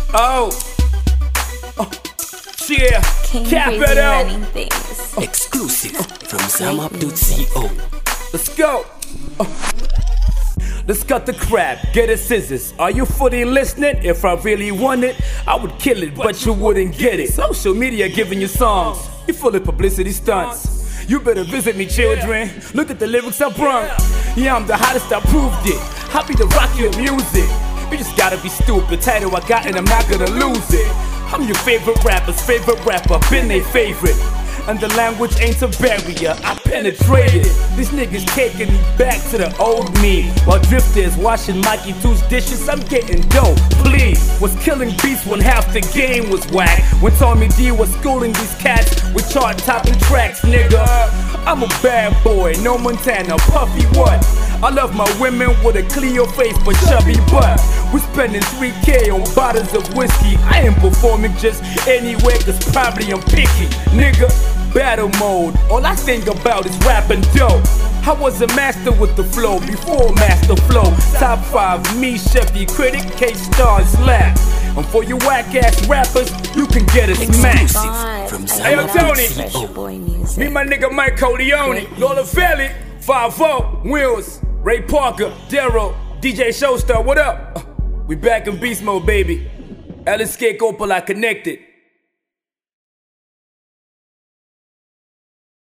Oh, yeah, capital. Exclusive from ZamUp.co. Let's go. Let's cut the crap, get the scissors. Are you fully listening? If I really want it, I would kill it, but you wouldn't get it. Social media giving you songs, you full of publicity stunts. You better visit me, children. Look at the lyrics I brung. Yeah, I'm the hottest, I proved it. Happy to rock your music. You just gotta be stupid. Title I got and I'm not gonna lose it. I'm your favorite rapper's favorite rapper, been their favorite. And the language ain't a barrier, I penetrated. These niggas taking me back to the old me. While Drifters washing Mikey 2's dishes, I'm getting dope, please. Was killing beats when half the game was whack. When Tommy D was schooling these cats with chart-topping tracks, nigga. I'm a bad boy, no Montana, puffy what? I love my women with a Cleo face but chubby butt. We're spending 3K on bottles of whiskey. I ain't performing just anywhere cause probably I'm picky, nigga. Battle mode, all I think about is rapping dope. I was a master with the flow before Master Flow. Top 5, me, Sheffy, Critic, K-Star, and Slap. And for you whack-ass rappers, you can get a smash. Hey, yo, Tony, me my nigga Mike Corleone, Lola Felly, 5-0, Wheels, Ray Parker, Daryl, DJ Showstar, what up? We back in beast mode, baby. Alice K. Coppola connected.